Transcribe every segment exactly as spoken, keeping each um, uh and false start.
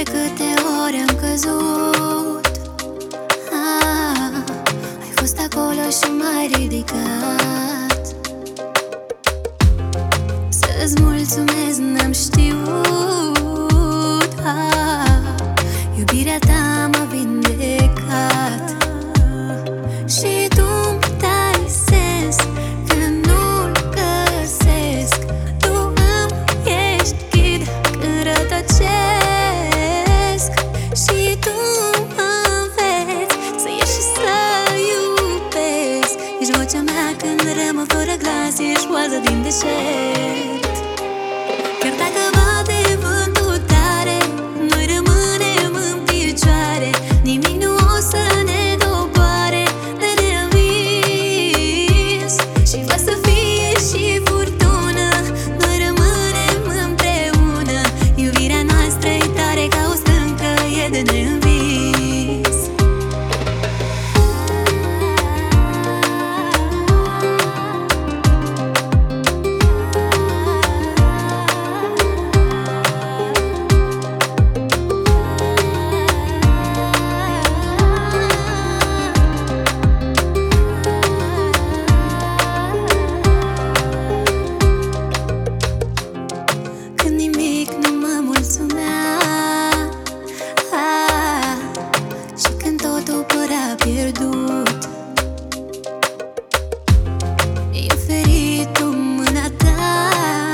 câte ori am căzut, ah, ai fost acolo și m-ai ridicat. Să-ți mulțumesc, n-am știut, ah, iubirea ta m-a vindecat. Și tu-mi dai sens când nu-l găsesc. Tu îmi ești ghid când rătăcesc. Și tu mă înveți să ieși și să iubesc. Ești vocea mea când rămân fără glas, ești oază din deșert. Chiar dacă bate vântul tare, noi rămânem în picioare. Nimic nu o să ne doboare de neînvins. Și fără să fie și furtună, noi rămânem împreună. Iubirea noastră e tare ca o stâncă, e de neînvins. Și când totul părea pierdut, e ferit în mâna ta,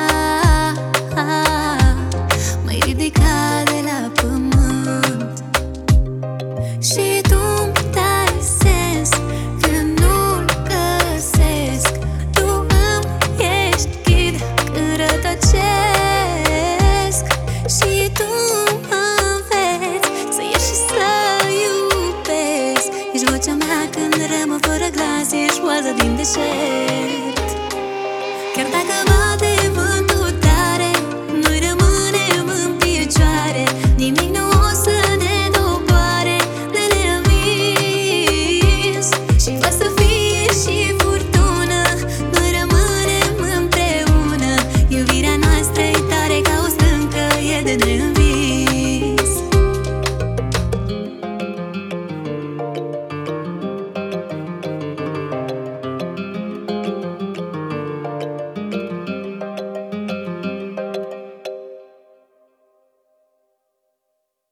m-ai ridicat de la pământ. Și tu-mi dai sens când nu-l găsesc. Tu îmi ești ghid când rătăcesc. Și tu mă înveți să ieși și să iubesc. Ești vocea mea când rămân fără glas, ești oază din deșert.